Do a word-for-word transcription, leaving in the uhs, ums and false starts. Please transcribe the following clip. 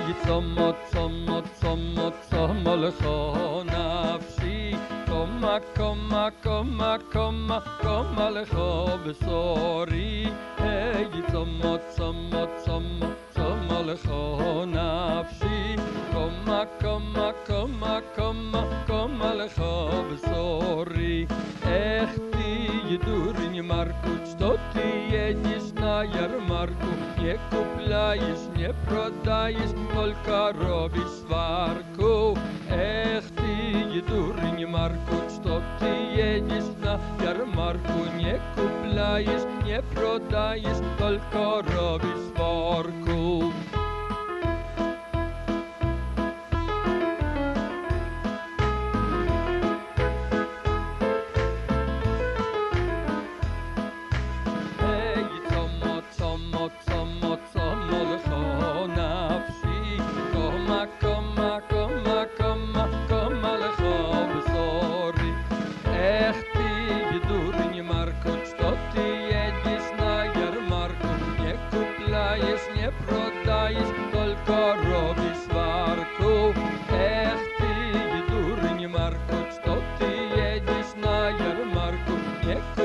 צומו צומו צומו צומו לך נפשי קומה קומה קומה קומה קומה לך בשורי היי צומו צומו צומו צומו לך נפשי קומה קומה קומה קומה קומה לך בשורי איך תהיה דורין ימרקות что ты едешь на ярмарку не купляешь не продаешь только робишь сварку эх ты дурень марку что ты едешь на ярмарку не купляешь не продаешь только робишь сварку не продаешь, только робишь сварку. Эх ты, дурень Марку, что ты едешь на ярмарку, не